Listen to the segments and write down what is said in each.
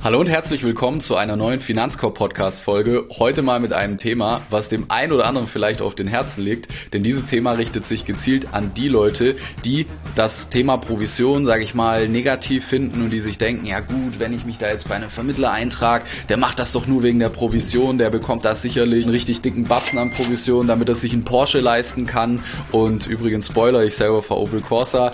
Hallo und herzlich willkommen zu einer neuen Finanzkorb-Podcast-Folge. Heute mal mit einem Thema, was dem einen oder anderen vielleicht auf den Herzen liegt. Denn dieses Thema richtet sich gezielt an die Leute, die das Thema Provision, sage ich mal, negativ finden und die sich denken, ja gut, wenn ich mich da jetzt bei einem Vermittler eintrage, der macht das doch nur wegen der Provision, der bekommt da sicherlich einen richtig dicken Batzen an Provision, damit er sich einen Porsche leisten kann. Und übrigens Spoiler, ich selber fahre Opel Corsa.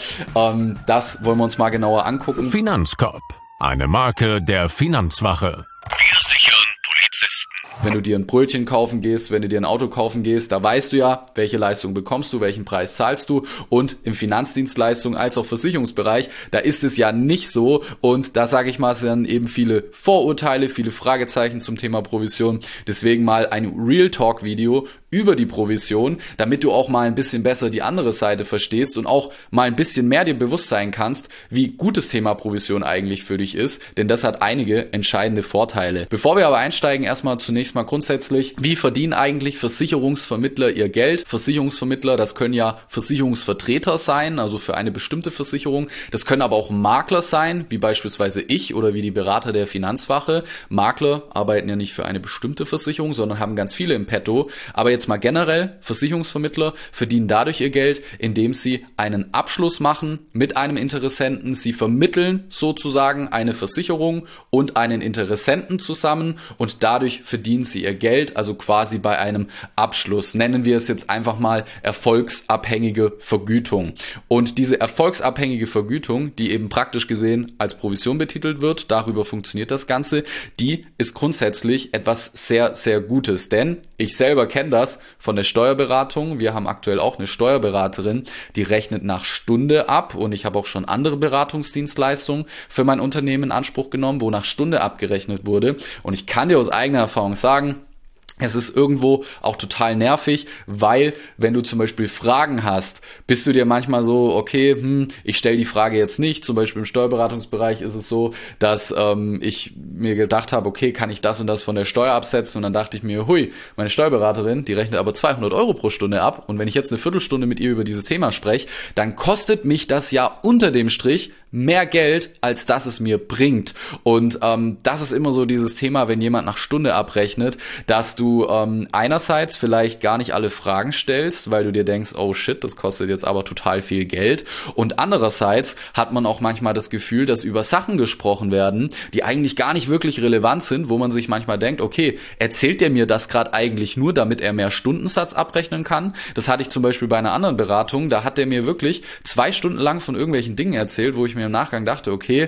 Das wollen wir uns mal genauer angucken. Finanzkorb. Eine Marke der Finanzwache. Wir sichern Polizisten. Wenn du dir ein Brötchen kaufen gehst, wenn du dir ein Auto kaufen gehst, da weißt du ja, welche Leistung bekommst du, welchen Preis zahlst du. Und im Finanzdienstleistung als auch Versicherungsbereich, da ist es ja nicht so. Und da sage ich mal, es sind eben viele Vorurteile, viele Fragezeichen zum Thema Provision. Deswegen mal ein Real Talk Video über die Provision, damit du auch mal ein bisschen besser die andere Seite verstehst und auch mal ein bisschen mehr dir bewusst sein kannst, wie gut das Thema Provision eigentlich für dich ist, denn das hat einige entscheidende Vorteile. Bevor wir aber einsteigen, erstmal zunächst mal grundsätzlich, wie verdienen eigentlich Versicherungsvermittler ihr Geld? Versicherungsvermittler, das können ja Versicherungsvertreter sein, also für eine bestimmte Versicherung. Das können aber auch Makler sein, wie beispielsweise ich oder wie die Berater der Finanzwache. Makler arbeiten ja nicht für eine bestimmte Versicherung, sondern haben ganz viele im Petto. Aber jetzt mal generell, Versicherungsvermittler verdienen dadurch ihr Geld, indem sie einen Abschluss machen mit einem Interessenten. Sie vermitteln sozusagen eine Versicherung und einen Interessenten zusammen und dadurch verdienen sie ihr Geld, also quasi bei einem Abschluss. Nennen wir es jetzt einfach mal erfolgsabhängige Vergütung. Und diese erfolgsabhängige Vergütung, die eben praktisch gesehen als Provision betitelt wird, darüber funktioniert das Ganze, die ist grundsätzlich etwas sehr, sehr Gutes. Denn ich selber kenne das von der Steuerberatung. Wir haben aktuell auch eine Steuerberaterin, die rechnet nach Stunde ab und ich habe auch schon andere Beratungsdienstleistungen für mein Unternehmen in Anspruch genommen, wo nach Stunde abgerechnet wurde. Und ich kann dir aus eigener Erfahrung sagen, es ist irgendwo auch total nervig, weil wenn du zum Beispiel Fragen hast, bist du dir manchmal so, okay, ich stelle die Frage jetzt nicht. Zum Beispiel im Steuerberatungsbereich ist es so, dass ich mir gedacht habe, okay, kann ich das und das von der Steuer absetzen? Und dann dachte ich mir, hui, meine Steuerberaterin, die rechnet aber 200 Euro pro Stunde ab. Und wenn ich jetzt eine Viertelstunde mit ihr über dieses Thema spreche, dann kostet mich das ja unter dem Strich mehr Geld, als das es mir bringt. Und das ist immer so dieses Thema, wenn jemand nach Stunde abrechnet, dass du einerseits vielleicht gar nicht alle Fragen stellst, weil du dir denkst, oh shit, das kostet jetzt aber total viel Geld. Und andererseits hat man auch manchmal das Gefühl, dass über Sachen gesprochen werden, die eigentlich gar nicht wirklich relevant sind, wo man sich manchmal denkt, okay, erzählt der mir das gerade eigentlich nur, damit er mehr Stundensatz abrechnen kann? Das hatte ich zum Beispiel bei einer anderen Beratung, da hat der mir wirklich 2 Stunden lang von irgendwelchen Dingen erzählt, wo ich mir im Nachgang dachte, okay,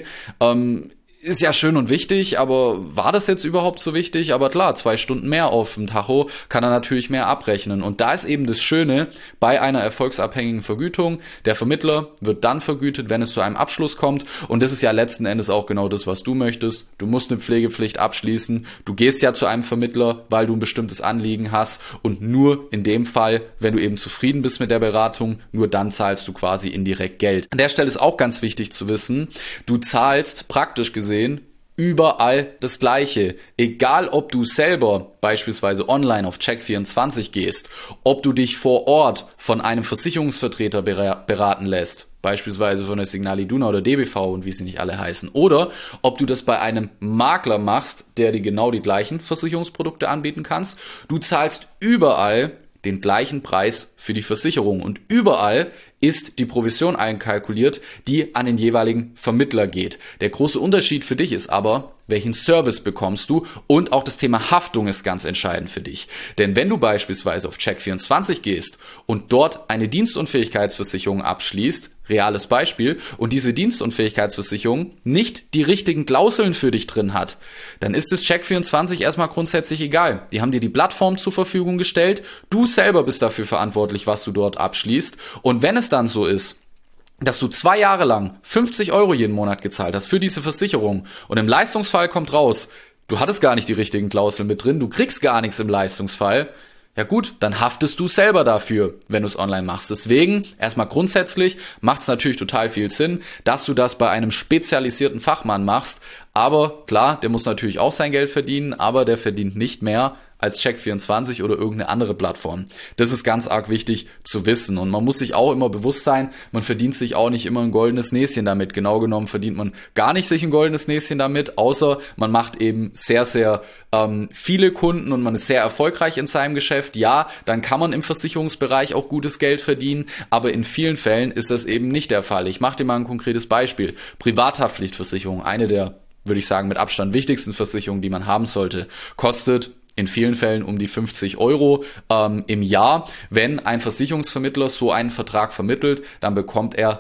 ist ja schön und wichtig, aber war das jetzt überhaupt so wichtig? Aber klar, 2 Stunden mehr auf dem Tacho kann er natürlich mehr abrechnen. Und da ist eben das Schöne bei einer erfolgsabhängigen Vergütung. Der Vermittler wird dann vergütet, wenn es zu einem Abschluss kommt. Und das ist ja letzten Endes auch genau das, was du möchtest. Du musst eine Pflegepflicht abschließen. Du gehst ja zu einem Vermittler, weil du ein bestimmtes Anliegen hast. Und nur in dem Fall, wenn du eben zufrieden bist mit der Beratung, nur dann zahlst du quasi indirekt Geld. An der Stelle ist auch ganz wichtig zu wissen, du zahlst praktisch gesehen überall das Gleiche. Egal, ob du selber beispielsweise online auf Check24 gehst, ob du dich vor Ort von einem Versicherungsvertreter beraten lässt, beispielsweise von der Signal Iduna oder DBV und wie sie nicht alle heißen, oder ob du das bei einem Makler machst, der dir genau die gleichen Versicherungsprodukte anbieten kannst. Du zahlst überall den gleichen Preis für die Versicherung und überall ist die Provision einkalkuliert, die an den jeweiligen Vermittler geht. Der große Unterschied für dich ist aber, welchen Service bekommst du, und auch das Thema Haftung ist ganz entscheidend für dich. Denn wenn du beispielsweise auf Check24 gehst und dort eine Dienstunfähigkeitsversicherung abschließt, reales Beispiel, und diese Dienstunfähigkeitsversicherung nicht die richtigen Klauseln für dich drin hat, dann ist es Check24 erstmal grundsätzlich egal. Die haben dir die Plattform zur Verfügung gestellt, du selber bist dafür verantwortlich, was du dort abschließt, und wenn es dann so ist, dass du 2 Jahre lang 50 Euro jeden Monat gezahlt hast für diese Versicherung und im Leistungsfall kommt raus, du hattest gar nicht die richtigen Klauseln mit drin, du kriegst gar nichts im Leistungsfall, ja gut, dann haftest du selber dafür, wenn du es online machst. Deswegen, erstmal grundsätzlich, macht es natürlich total viel Sinn, dass du das bei einem spezialisierten Fachmann machst, Aber klar, der muss natürlich auch sein Geld verdienen, aber der verdient nicht mehr als Check24 oder irgendeine andere Plattform. Das ist ganz arg wichtig zu wissen. Und man muss sich auch immer bewusst sein, man verdient sich auch nicht immer ein goldenes Näschen damit. Genau genommen verdient man gar nicht sich ein goldenes Näschen damit, außer man macht eben sehr, sehr viele Kunden und man ist sehr erfolgreich in seinem Geschäft. Ja, dann kann man im Versicherungsbereich auch gutes Geld verdienen, aber in vielen Fällen ist das eben nicht der Fall. Ich mache dir mal ein konkretes Beispiel. Privathaftpflichtversicherung, eine der, würde ich sagen, mit Abstand wichtigsten Versicherungen, die man haben sollte, kostet in vielen Fällen um die 50 € im Jahr. Wenn ein Versicherungsvermittler so einen Vertrag vermittelt, dann bekommt er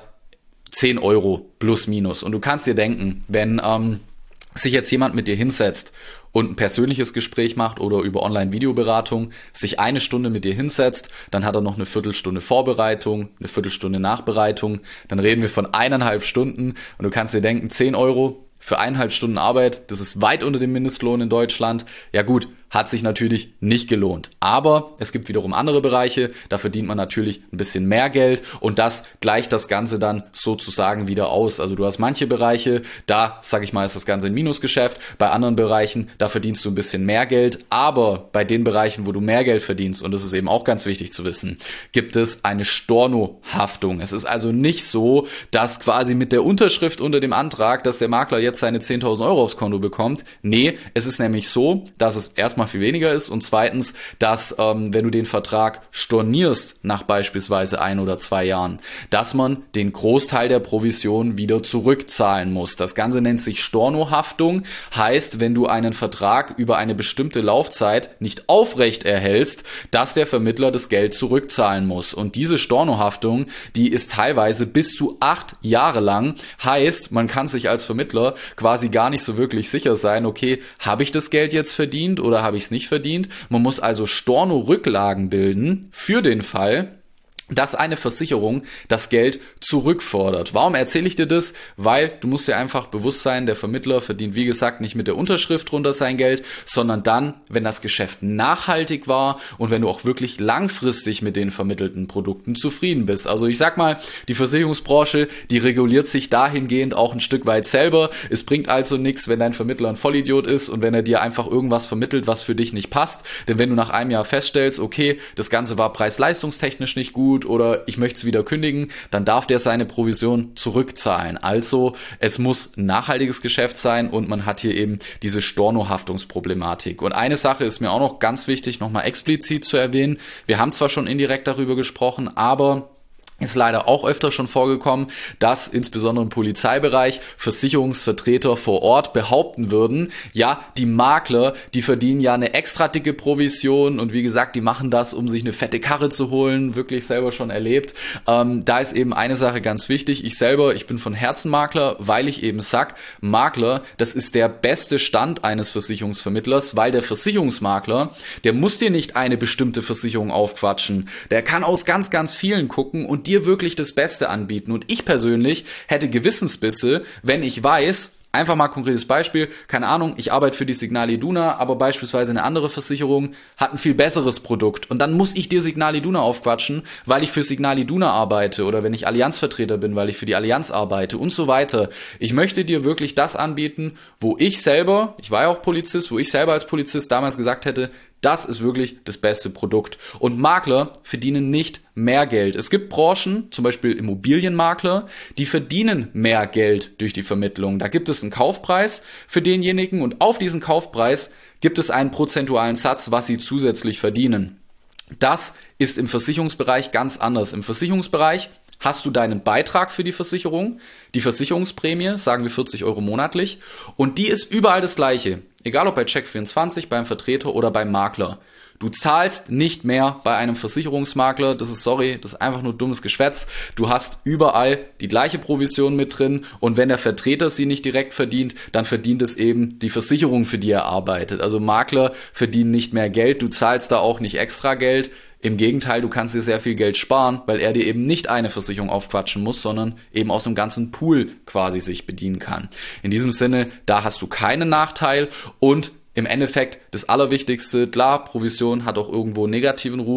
10 € plus minus. Und du kannst dir denken, wenn sich jetzt jemand mit dir hinsetzt und ein persönliches Gespräch macht oder über Online-Videoberatung, sich 1 Stunde mit dir hinsetzt, dann hat er noch eine Viertelstunde Vorbereitung, eine Viertelstunde Nachbereitung, dann reden wir von 1,5 Stunden und du kannst dir denken, 10 € für 1,5 Stunden Arbeit, das ist weit unter dem Mindestlohn in Deutschland. Ja gut, hat sich natürlich nicht gelohnt. Aber es gibt wiederum andere Bereiche, da verdient man natürlich ein bisschen mehr Geld und das gleicht das Ganze dann sozusagen wieder aus. Also du hast manche Bereiche, da, sag ich mal, ist das Ganze ein Minusgeschäft. Bei anderen Bereichen, da verdienst du ein bisschen mehr Geld. Aber bei den Bereichen, wo du mehr Geld verdienst, und das ist eben auch ganz wichtig zu wissen, gibt es eine Stornohaftung. Es ist also nicht so, dass quasi mit der Unterschrift unter dem Antrag, dass der Makler jetzt seine 10.000 € aufs Konto bekommt. Nee, es ist nämlich so, dass es erstmal viel weniger ist und zweitens, dass wenn du den Vertrag stornierst nach beispielsweise 1 oder 2 Jahren, dass man den Großteil der Provision wieder zurückzahlen muss. Das Ganze nennt sich Stornohaftung, heißt, wenn du einen Vertrag über eine bestimmte Laufzeit nicht aufrecht erhältst, dass der Vermittler das Geld zurückzahlen muss. Und diese Stornohaftung, die ist teilweise bis zu 8 Jahre lang, heißt, man kann sich als Vermittler quasi gar nicht so wirklich sicher sein, okay, habe ich das Geld jetzt verdient oder habe ich es nicht verdient? Man muss also Storno-Rücklagen bilden für den Fall, dass eine Versicherung das Geld zurückfordert. Warum erzähle ich dir das? Weil du musst dir einfach bewusst sein, der Vermittler verdient, wie gesagt, nicht mit der Unterschrift runter sein Geld, sondern dann, wenn das Geschäft nachhaltig war und wenn du auch wirklich langfristig mit den vermittelten Produkten zufrieden bist. Also ich sag mal, die Versicherungsbranche, die reguliert sich dahingehend auch ein Stück weit selber. Es bringt also nichts, wenn dein Vermittler ein Vollidiot ist und wenn er dir einfach irgendwas vermittelt, was für dich nicht passt. Denn wenn du nach einem Jahr feststellst, okay, das Ganze war preis-leistungstechnisch nicht gut, oder ich möchte es wieder kündigen, dann darf der seine Provision zurückzahlen. Also es muss ein nachhaltiges Geschäft sein und man hat hier eben diese Stornohaftungsproblematik. Und eine Sache ist mir auch noch ganz wichtig, nochmal explizit zu erwähnen. Wir haben zwar schon indirekt darüber gesprochen, aber ist leider auch öfter schon vorgekommen, dass insbesondere im Polizeibereich Versicherungsvertreter vor Ort behaupten würden, ja, die Makler, die verdienen ja eine extra dicke Provision und wie gesagt, die machen das, um sich eine fette Karre zu holen, wirklich selber schon erlebt. Da ist eben eine Sache ganz wichtig, ich bin von Herzen Makler, weil ich eben sag, Makler, das ist der beste Stand eines Versicherungsvermittlers, weil der Versicherungsmakler, der muss dir nicht eine bestimmte Versicherung aufquatschen, der kann aus ganz, ganz vielen gucken und dir wirklich das Beste anbieten. Und ich persönlich hätte Gewissensbisse, wenn ich weiß, einfach mal ein konkretes Beispiel, keine Ahnung, ich arbeite für die Signal Iduna, aber beispielsweise eine andere Versicherung hat ein viel besseres Produkt und dann muss ich dir Signal Iduna aufquatschen, weil ich für Signal Iduna arbeite oder wenn ich Allianzvertreter bin, weil ich für die Allianz arbeite und so weiter. Ich möchte dir wirklich das anbieten, wo ich war ja auch Polizist, wo ich selber als Polizist damals gesagt hätte, das ist wirklich das beste Produkt. Und Makler verdienen nicht mehr Geld. Es gibt Branchen, zum Beispiel Immobilienmakler, die verdienen mehr Geld durch die Vermittlung. Da gibt es einen Kaufpreis für denjenigen und auf diesen Kaufpreis gibt es einen prozentualen Satz, was sie zusätzlich verdienen. Das ist im Versicherungsbereich ganz anders. Im Versicherungsbereich hast du deinen Beitrag für die Versicherung, die Versicherungsprämie, sagen wir 40 € monatlich, und die ist überall das gleiche. Egal ob bei Check24, beim Vertreter oder beim Makler. Du zahlst nicht mehr bei einem Versicherungsmakler, das ist einfach nur dummes Geschwätz. Du hast überall die gleiche Provision mit drin und wenn der Vertreter sie nicht direkt verdient, dann verdient es eben die Versicherung, für die er arbeitet. Also Makler verdienen nicht mehr Geld, du zahlst da auch nicht extra Geld. Im Gegenteil, du kannst dir sehr viel Geld sparen, weil er dir eben nicht eine Versicherung aufquatschen muss, sondern eben aus einem ganzen Pool quasi sich bedienen kann. In diesem Sinne, da hast du keinen Nachteil und im Endeffekt das Allerwichtigste, klar, Provision hat auch irgendwo einen negativen Ruf.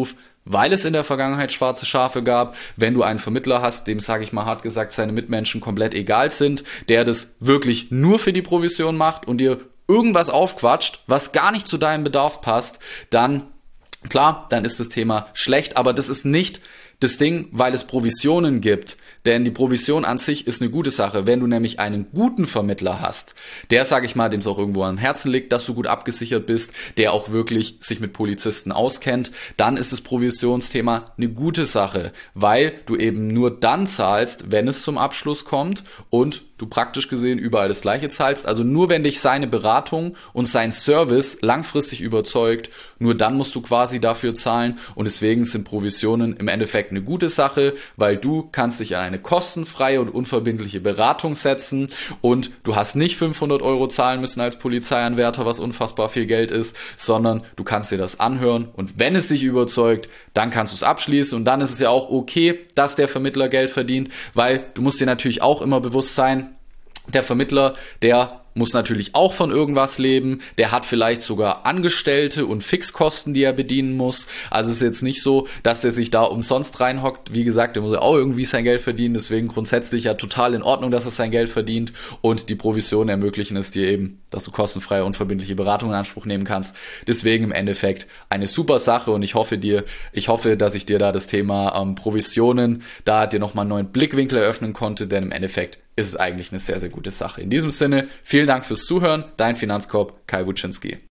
weil es in der Vergangenheit schwarze Schafe gab. Wenn du einen Vermittler hast, dem, sage ich mal hart gesagt, seine Mitmenschen komplett egal sind, der das wirklich nur für die Provision macht und dir irgendwas aufquatscht, was gar nicht zu deinem Bedarf passt, dann, klar, dann ist das Thema schlecht, aber das ist nicht das Ding, weil es Provisionen gibt, denn die Provision an sich ist eine gute Sache. Wenn du nämlich einen guten Vermittler hast, der, sage ich mal, dem es auch irgendwo am Herzen liegt, dass du gut abgesichert bist, der auch wirklich sich mit Polizisten auskennt, dann ist das Provisionsthema eine gute Sache, weil du eben nur dann zahlst, wenn es zum Abschluss kommt und du praktisch gesehen überall das Gleiche zahlst. Also nur wenn dich seine Beratung und sein Service langfristig überzeugt, nur dann musst du quasi dafür zahlen und deswegen sind Provisionen im Endeffekt eine gute Sache, weil du kannst dich an eine kostenfreie und unverbindliche Beratung setzen und du hast nicht 500 € zahlen müssen als Polizeianwärter, was unfassbar viel Geld ist, sondern du kannst dir das anhören und wenn es dich überzeugt, dann kannst du es abschließen und dann ist es ja auch okay, dass der Vermittler Geld verdient, weil du musst dir natürlich auch immer bewusst sein, der Vermittler, der muss natürlich auch von irgendwas leben, der hat vielleicht sogar Angestellte und Fixkosten, die er bedienen muss. Also es ist jetzt nicht so, dass der sich da umsonst reinhockt. Wie gesagt, der muss ja auch irgendwie sein Geld verdienen, deswegen grundsätzlich ja total in Ordnung, dass er sein Geld verdient und die Provisionen ermöglichen es dir eben, dass du kostenfreie und verbindliche Beratung in Anspruch nehmen kannst. Deswegen im Endeffekt eine super Sache und ich hoffe, dass ich dir da das Thema Provisionen da dir nochmal einen neuen Blickwinkel eröffnen konnte, denn im Endeffekt ist es eigentlich eine sehr, sehr gute Sache. In diesem Sinne, vielen Dank fürs Zuhören. Dein Finanzkorb, Kai Wutschinski.